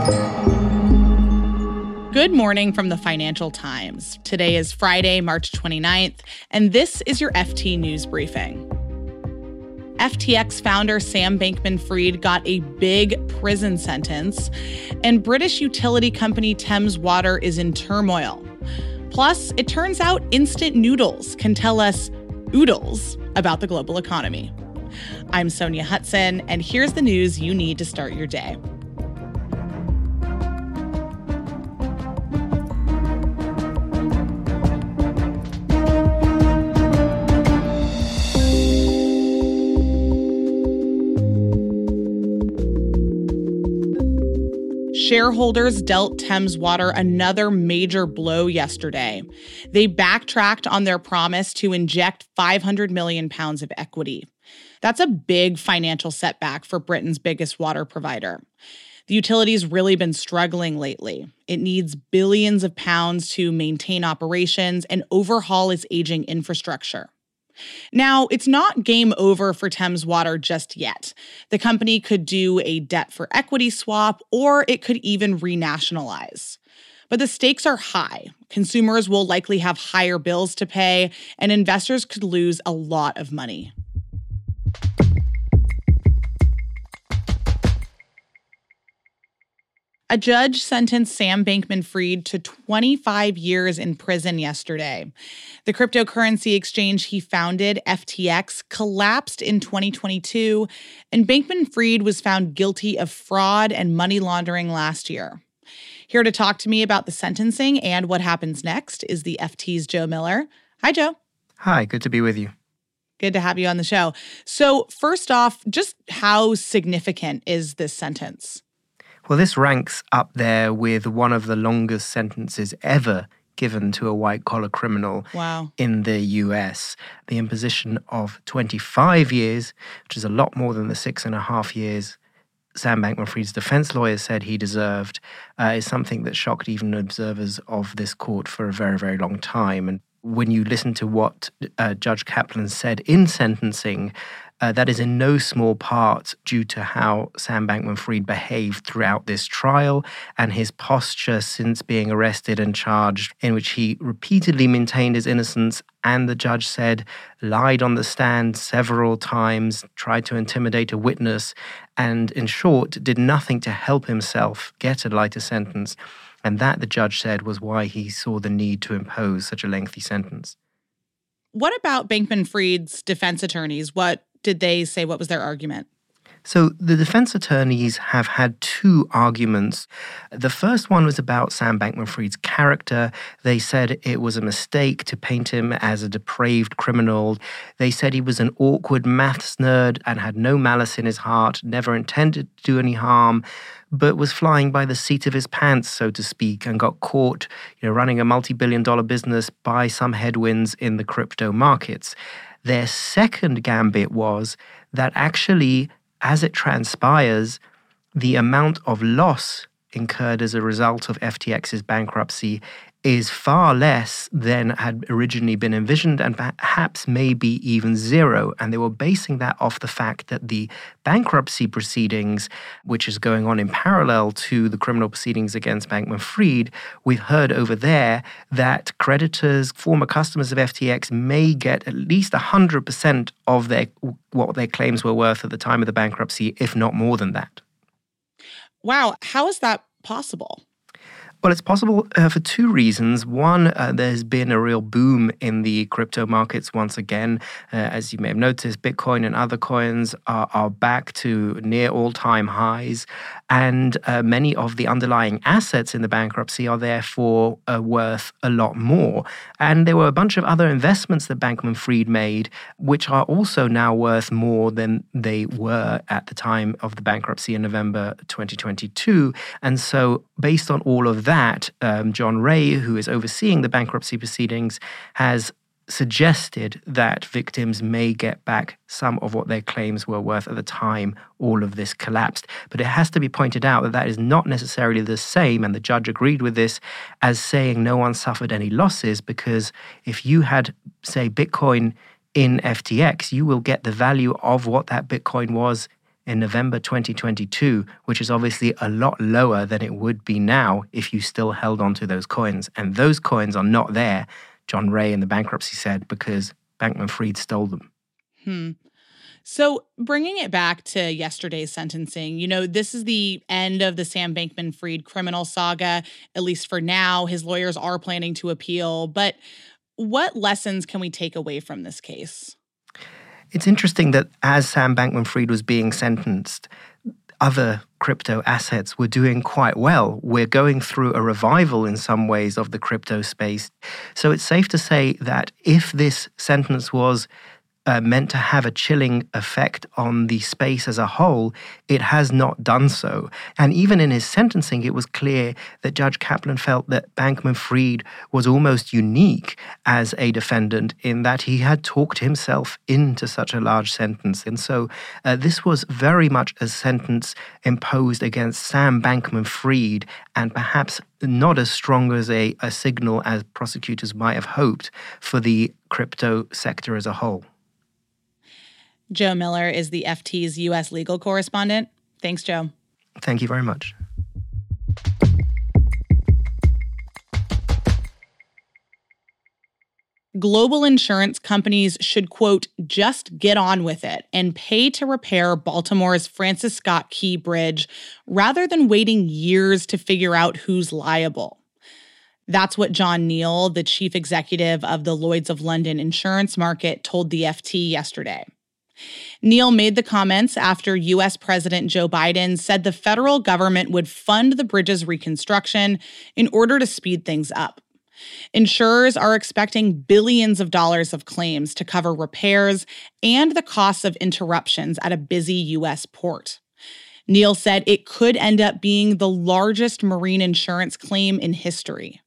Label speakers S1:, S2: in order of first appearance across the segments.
S1: Good morning from the Financial Times. Today is Friday, March 29th, and this is your FT News Briefing. FTX founder Sam Bankman-Fried got a big prison sentence, and British utility company Thames Water is in turmoil. Plus, it turns out instant noodles can tell us oodles about the global economy. I'm Sonia Hudson, and here's the news you need to start your day. Shareholders dealt Thames Water another major blow yesterday. They backtracked on their promise to inject £500 million of equity. That's a big financial setback for Britain's biggest water provider. The utility's really been struggling lately. It needs billions of pounds to maintain operations and overhaul its aging infrastructure. Now, it's not game over for Thames Water just yet. The company could do a debt for equity swap, or it could even renationalize. But the stakes are high. Consumers will likely have higher bills to pay, and investors could lose a lot of money. A judge sentenced Sam Bankman-Fried to 25 years in prison yesterday. The cryptocurrency exchange he founded, FTX, collapsed in 2022, and Bankman-Fried was found guilty of fraud and money laundering last year. Here to talk to me about the sentencing and what happens next is the FT's Joe Miller. Hi, Joe.
S2: Hi, good to be with you.
S1: Good to have you on the show. So first off, just how significant is this sentence?
S2: Well, this ranks up there with one of the longest sentences ever given to a white-collar criminal in the US. The imposition of 25 years, which is a lot more than the 6.5 years Sam Bankman-Fried's defense lawyers said he deserved, is something that shocked even observers of this court for a very, very long time. And when you listen to what Judge Kaplan said in sentencing, that is in no small part due to how Sam Bankman-Fried behaved throughout this trial and his posture since being arrested and charged, in which he repeatedly maintained his innocence and, the judge said, lied on the stand several times, tried to intimidate a witness, and in short, did nothing to help himself get a lighter sentence. And that, the judge said, was why he saw the need to impose such a lengthy sentence.
S1: What about Bankman-Fried's defense attorneys? What did they say? What was their argument?
S2: So the defense attorneys have had two arguments. The first one was about Sam Bankman-Fried's character. They said it was a mistake to paint him as a depraved criminal. They said he was an awkward maths nerd and had no malice in his heart, never intended to do any harm, but was flying by the seat of his pants, so to speak, and got caught, running a multi-billion-dollar business by some headwinds in the crypto markets. Their second gambit was that actually, as it transpires, the amount of loss incurred as a result of FTX's bankruptcy is far less than had originally been envisioned and perhaps maybe even zero. And they were basing that off the fact that the bankruptcy proceedings, which is going on in parallel to the criminal proceedings against Bankman-Fried, we've heard over there that creditors, former customers of FTX, may get at least 100% of what their claims were worth at the time of the bankruptcy, if not more than that.
S1: Wow. How is that possible?
S2: Well, it's possible for two reasons. One, there's been a real boom in the crypto markets once again. As you may have noticed, Bitcoin and other coins are back to near all-time highs. And many of the underlying assets in the bankruptcy are therefore worth a lot more. And there were a bunch of other investments that Bankman-Fried made, which are also now worth more than they were at the time of the bankruptcy in November 2022. And so based on all of that, John Ray, who is overseeing the bankruptcy proceedings, has suggested that victims may get back some of what their claims were worth at the time all of this collapsed. But it has to be pointed out that that is not necessarily the same, and the judge agreed with this, as saying no one suffered any losses, because if you had, say, Bitcoin in FTX, you will get the value of what that Bitcoin was in November 2022, which is obviously a lot lower than it would be now if you still held onto those coins. And those coins are not there, John Ray in the bankruptcy said, because Bankman-Fried stole them.
S1: So bringing it back to yesterday's sentencing, this is the end of the Sam Bankman-Fried criminal saga, at least for now. His lawyers are planning to appeal. But what lessons can we take away from this case?
S2: It's interesting that as Sam Bankman-Fried was being sentenced, other crypto assets were doing quite well. We're going through a revival in some ways of the crypto space. So it's safe to say that if this sentence was meant to have a chilling effect on the space as a whole, it has not done so. And even in his sentencing, it was clear that Judge Kaplan felt that Bankman-Fried was almost unique as a defendant in that he had talked himself into such a large sentence. And so this was very much a sentence imposed against Sam Bankman-Fried, and perhaps not as strong as a signal as prosecutors might have hoped for the crypto sector as a whole.
S1: Joe Miller is the FT's U.S. legal correspondent. Thanks, Joe.
S2: Thank you very much.
S1: Global insurance companies should, quote, just get on with it and pay to repair Baltimore's Francis Scott Key Bridge rather than waiting years to figure out who's liable. That's what John Neal, the chief executive of the Lloyd's of London insurance market, told the FT yesterday. Neal made the comments after U.S. President Joe Biden said the federal government would fund the bridge's reconstruction in order to speed things up. Insurers are expecting billions of dollars of claims to cover repairs and the costs of interruptions at a busy U.S. port. Neal said it could end up being the largest marine insurance claim in history.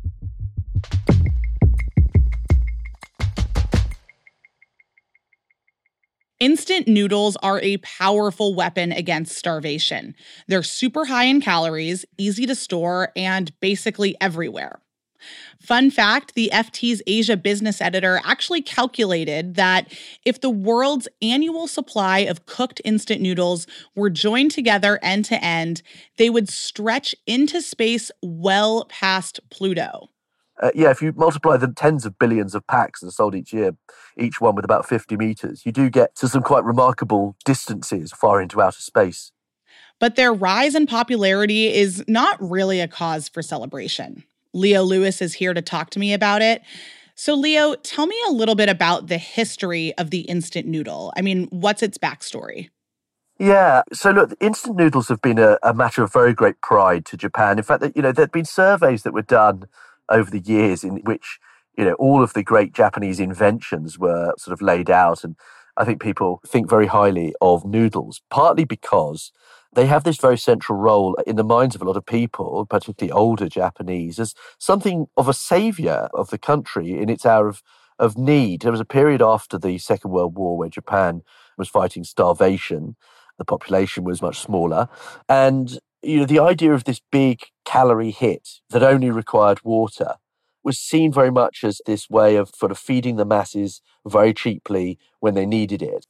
S1: Instant noodles are a powerful weapon against starvation. They're super high in calories, easy to store, and basically everywhere. Fun fact, the FT's Asia business editor actually calculated that if the world's annual supply of cooked instant noodles were joined together end to end, they would stretch into space well past Pluto.
S3: If you multiply the tens of billions of packs that are sold each year, each one with about 50 meters, you do get to some quite remarkable distances far into outer space.
S1: But their rise in popularity is not really a cause for celebration. Leo Lewis is here to talk to me about it. So, Leo, tell me a little bit about the history of the instant noodle. I mean, what's its backstory?
S3: Yeah, so look, instant noodles have been a matter of very great pride to Japan. In fact, there'd been surveys that were done over the years in which, all of the great Japanese inventions were sort of laid out. And I think people think very highly of noodles, partly because they have this very central role in the minds of a lot of people, particularly older Japanese, as something of a savior of the country in its hour of need. There was a period after the Second World War where Japan was fighting starvation. The population was much smaller. And the idea of this big calorie hit that only required water was seen very much as this way of sort of feeding the masses very cheaply when they needed it.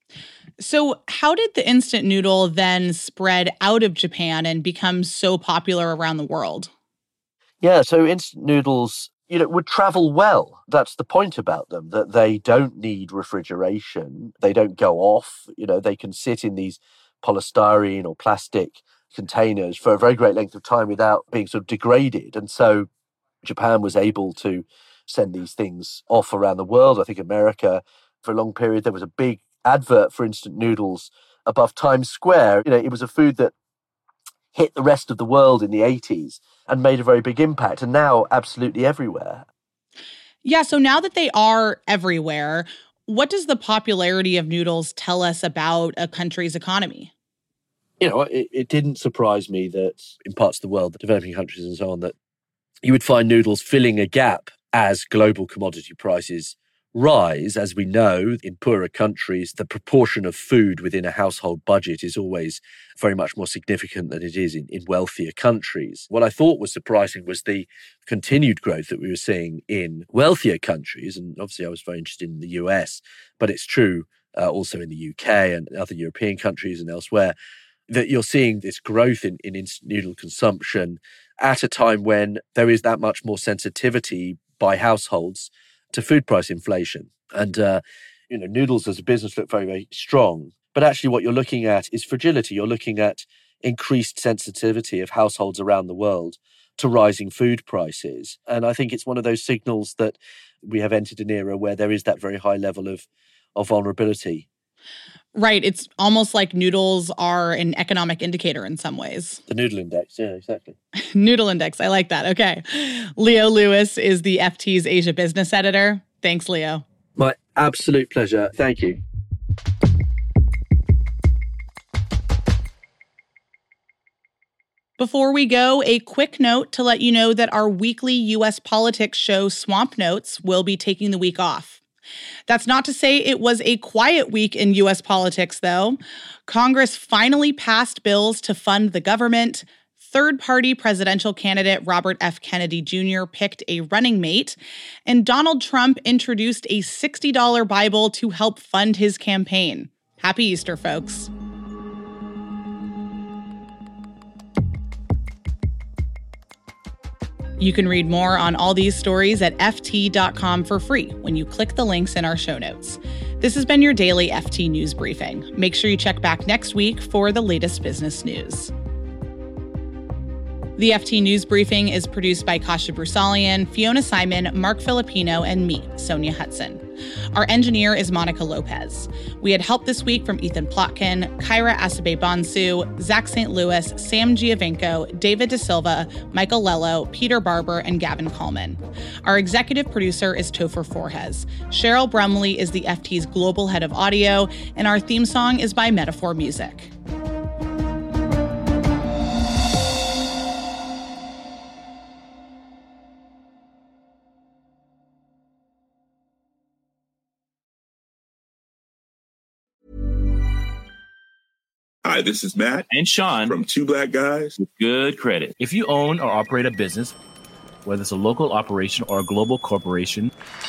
S1: So how did the instant noodle then spread out of Japan and become so popular around the world?
S3: Yeah, so instant noodles, would travel well. That's the point about them, that they don't need refrigeration. They don't go off. They can sit in these polystyrene or plastic containers for a very great length of time without being sort of degraded. And so Japan was able to send these things off around the world. I think America, for a long period, there was a big advert for instant noodles above Times Square. It was a food that hit the rest of the world in the 80s and made a very big impact, and now absolutely everywhere.
S1: Yeah, so now that they are everywhere, what does the popularity of noodles tell us about a country's economy?
S3: It didn't surprise me that in parts of the world, the developing countries and so on, that you would find noodles filling a gap as global commodity prices rise. As we know, in poorer countries, the proportion of food within a household budget is always very much more significant than it is in wealthier countries. What I thought was surprising was the continued growth that we were seeing in wealthier countries. And obviously I was very interested in the US, but it's true also in the UK and other European countries and elsewhere, that you're seeing this growth in instant noodle consumption at a time when there is that much more sensitivity by households to food price inflation. And, noodles as a business look very, very strong. But actually what you're looking at is fragility. You're looking at increased sensitivity of households around the world to rising food prices. And I think it's one of those signals that we have entered an era where there is that very high level of vulnerability.
S1: Right. It's almost like noodles are an economic indicator in some ways.
S3: The noodle index. Yeah, exactly.
S1: Noodle index. I like that. Okay. Leo Lewis is the FT's Asia business editor. Thanks, Leo.
S3: My absolute pleasure. Thank you.
S1: Before we go, a quick note to let you know that our weekly U.S. politics show Swamp Notes will be taking the week off. That's not to say it was a quiet week in U.S. politics, though. Congress finally passed bills to fund the government. Third-party presidential candidate Robert F. Kennedy Jr. picked a running mate, and Donald Trump introduced a $60 Bible to help fund his campaign. Happy Easter, folks. You can read more on all these stories at ft.com for free when you click the links in our show notes. This has been your daily FT News Briefing. Make sure you check back next week for the latest business news. The FT News Briefing is produced by Kasia Brusalian, Fiona Simon, Mark Filipino, and me, Sonia Hudson. Our engineer is Monica Lopez. We had help this week from Ethan Plotkin, Kyra Asabe-Bonsu, Zach St. Louis, Sam Giovinco, David De Silva, Michael Lello, Peter Barber, and Gavin Coleman. Our executive producer is Topher Forhes. Cheryl Brumley is the FT's global head of audio, and our theme song is by Metaphor Music.
S4: Hi, this is Matt
S5: and Sean
S4: from Two Black Guys
S5: with Good Credit. If you own or operate a business, whether it's a local operation or a global corporation,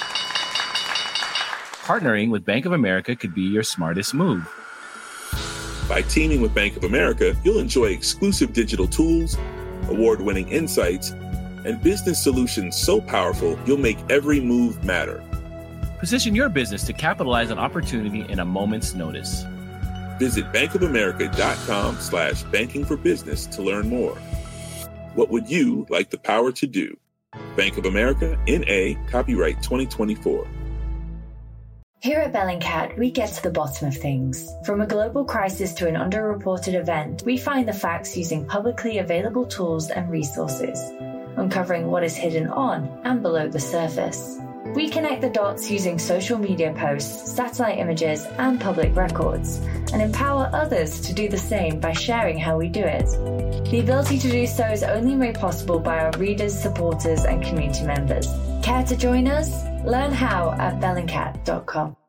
S5: partnering with Bank of America could be your smartest move.
S4: By teaming with Bank of America, you'll enjoy exclusive digital tools, award-winning insights, and business solutions so powerful you'll make every move matter.
S5: Position your business to capitalize on opportunity in a moment's notice.
S4: Visit bankofamerica.com/bankingforbusiness to learn more. What would you like the power to do? Bank of America, N.A., copyright 2024.
S6: Here at Bellingcat, we get to the bottom of things. From a global crisis to an underreported event, we find the facts using publicly available tools and resources, uncovering what is hidden on and below the surface. We connect the dots using social media posts, satellite images, and public records, and empower others to do the same by sharing how we do it. The ability to do so is only made possible by our readers, supporters, and community members. Care to join us? Learn how at bellingcat.com.